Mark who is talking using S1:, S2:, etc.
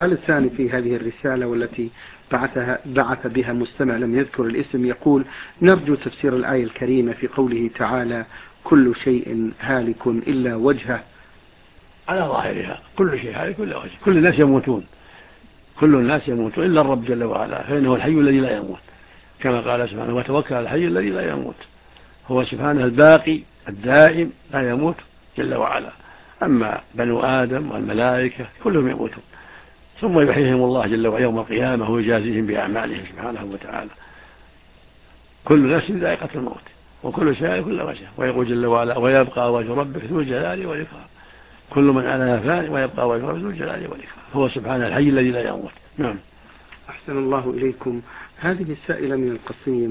S1: السؤال الثاني في هذه الرسالة والتي بعث بها مستمع لم يذكر الاسم، يقول: نرجو تفسير الآية الكريمة في قوله تعالى: كل شيء هالك إلا وجهه.
S2: على ظاهرها كل شيء هالك إلا وجهه، كل الناس يموتون، كل الناس يموتون إلا الرب جل وعلا، فإنه الحي الذي لا يموت، كما قال سبحانه: وتوكل على الحي الذي لا يموت. هو سبحانه الباقي الدائم لا يموت جل وعلا. أما بنو آدم والملائكة كلهم يموتون، ثم يحييهم الله جل وعلا يوم القيامة ويجازيهم بأعمالهم سبحانه وتعالى. كل نفس ذائقة الموت وكل شيء كل وجه. ويقول جل وعلا: ويبقى وجه ربك ذو الجلال والإكرام. كل من عليها فان ويبقى وجه ربك ذو الجلال والإكرام. هو سبحانه الحي الذي لا يموت. نعم.
S1: أحسن الله إليكم. هذه السائلة من القصيم